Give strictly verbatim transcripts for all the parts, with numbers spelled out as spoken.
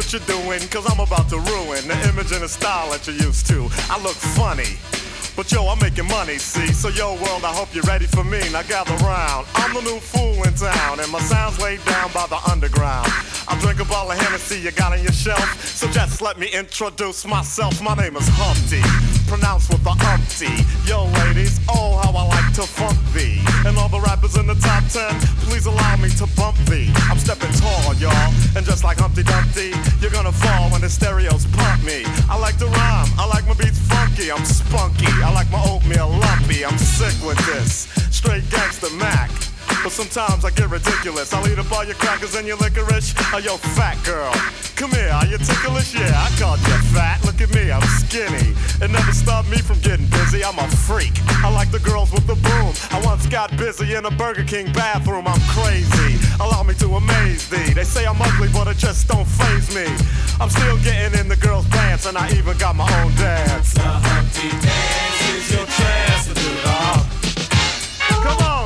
what you're doing, cause I'm about to ruin the image and the style that you're used to. I look funny, but yo, I'm making money, see? So yo, world, I hope you're ready for me. Now gather round. I'm the new fool in town, and my sound's laid down by the underground. I drink a bottle of Hennessy you got on your shelf, so just let me introduce myself. My name is Humpty, pronounced with the umpty. Yo, ladies, oh, how I like to funk thee. And all the rappers in the top ten, please allow me to bump thee. I'm stepping tall, y'all, and just like Humpty Dumpty, you're gonna fall when the stereos pump me. I like to rhyme, I like my beats funky, I'm spunky. I like my oatmeal lumpy, I'm sick with this. Straight gangster Mac. But sometimes I get ridiculous. I'll eat up all your crackers and your licorice. Oh, yo, fat girl, come here, are you ticklish? Yeah, I called you fat. Look at me, I'm skinny. It never stopped me from getting busy. I'm a freak. I like the girls with the boom. I once got busy in a Burger King bathroom. I'm crazy. Allow me to amaze thee. They say I'm ugly, but it just don't faze me. I'm still getting in the girls' pants, and I even got my own dance. The Humpty Dance is your chance to do the hump. Come on.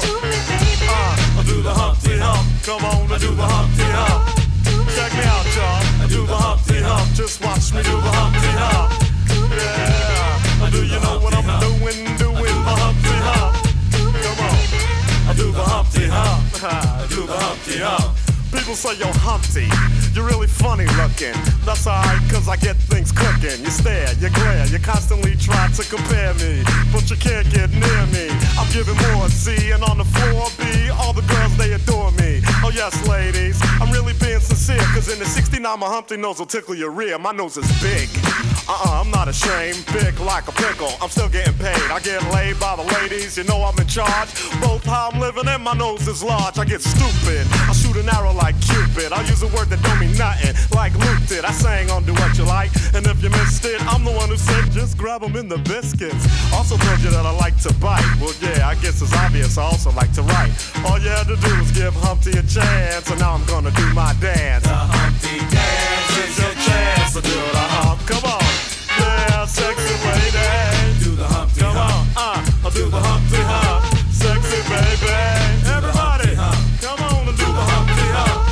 I do the Humpty Hump. Come on, I do the Humpty Hump. check me out, y'all. I do the Humpty Hump. Just watch me do the Humpty Hump. Yeah, I do you know what I'm doing, doing the Humpty Hump. Come on, I do the Humpty Hump. I do the Humpty Hump. People say, yo, Humpty, you're really funny looking. That's alright, cause I get things cooking. You stare, you glare, you constantly try to compare me, but you can't get near me. I'm giving more C, and on the floor B, all the girls, they adore me. Oh yes, ladies, I'm really being sincere, cause in the sixty-nine, my Humpty nose will tickle your rear. My nose is big. Uh-uh, I'm not ashamed, big like a pickle. I'm still getting paid, I get laid by the ladies, you know I'm in charge. Both how I'm living and my nose is large. I get stupid, I shoot an arrow like Cupid. I use a word that don't mean nothing, like Luke did. I sang on Do What You Like, and if you missed it, I'm the one who said just grab them in the biscuits. Also told you that I like to bite. Well, yeah, I guess it's obvious I also like to write. All you had to do was give Humpty a chance, and now I'm gonna do my dance. The Humpty Dance is your chance to do the hump. Come on, yeah, sexy lady. Do the Humpty Come Hump. on, uh, I'll do the Humpty Hump. Sexy baby, everybody, come on and do the Humpty Hump.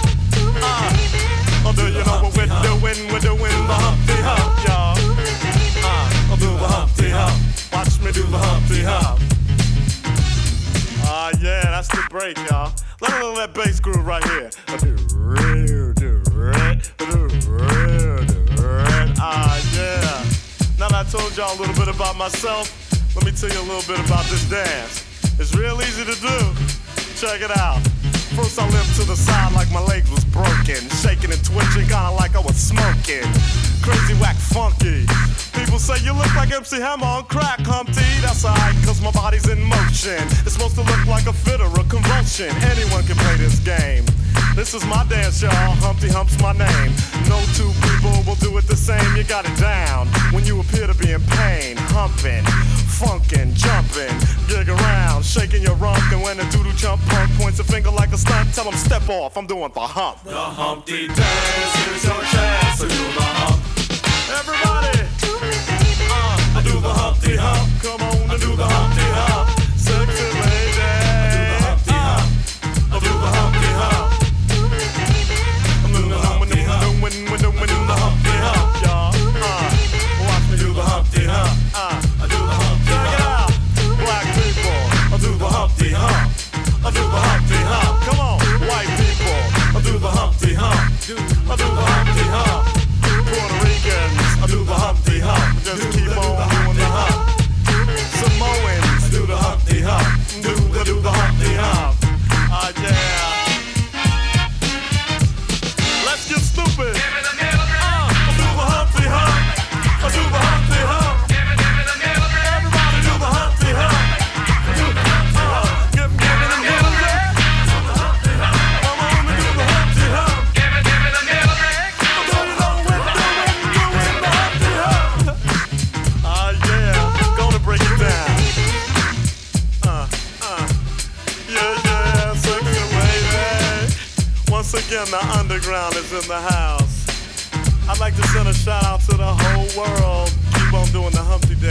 Uh, I'll do you know what we're doing? We're doing the Humpty Hump, y'all. Uh, I'll do the Humpty Hump. Watch me do the Humpty Hump. Ah, uh, yeah, that's the break, y'all. Let me let that bass groove right here. I do real, do red, do real, do red. Ah, yeah. Now that I told y'all a little bit about myself, let me tell you a little bit about this dance. It's real easy to do. Check it out. First I limped to the side like my legs was broken, shaking and twitching, kinda like I was smoking. Crazy, whack, funky. People say you look like M C Hammer on crack, Humpty. That's alright, cause my body's in motion. It's supposed to look like a fit or a convulsion. Anyone can play this game. This is my dance, y'all. Humpty Hump's my name. No two people will do it the same. You got it down when you appear to be in pain. Humping, funkin', jumping, gig around, shaking your rump. And when a doodle chump punk points a finger like a stunt, tell him step off, I'm doing the hump. The Humpty Dance, here's your chance to do the hump. Everybody, uh, I do the Humpty Hump. Come on, I do the Humpty Hump. Sexy lady, I do the Humpty Hump. I do the Humpty Hump. I'm doing the Humpty Hump. We're doing the Humpty Hump, y'all. Uh, watch me do the Humpty Hump. Uh, I do the Humpty check it Hump. out, black people. I do the Humpty Hump. I do the Humpty Hump. Come on, white people. I do the Humpty Hump. I do the Humpty Hump. Puerto Ricans. I do the Humpty Hump. Just keep on doing the hump. Samoans. Do the Humpty Hump. Do the do the Humpty Hump. Ah uh, yeah. Let's get stupid. Give me the middle ground. Uh, I do the Humpty Hump. I do the Humpty Hump. Give me, give me the middle ground. Everybody do the Humpty Hump. Do the Humpty Hump. Give, give me the middle ground. Do the Humpty Hump. Come on and do the Humpty Hump. Give me, give me the middle ground. Do you know we're doing, doing the Humpty Hump. Ah yeah, gonna break it down. Uh, uh, yeah, yeah, sexy lady. Once again, the underground is in the house. I'd like to send a shout out to the whole world. Keep on doing the Humpty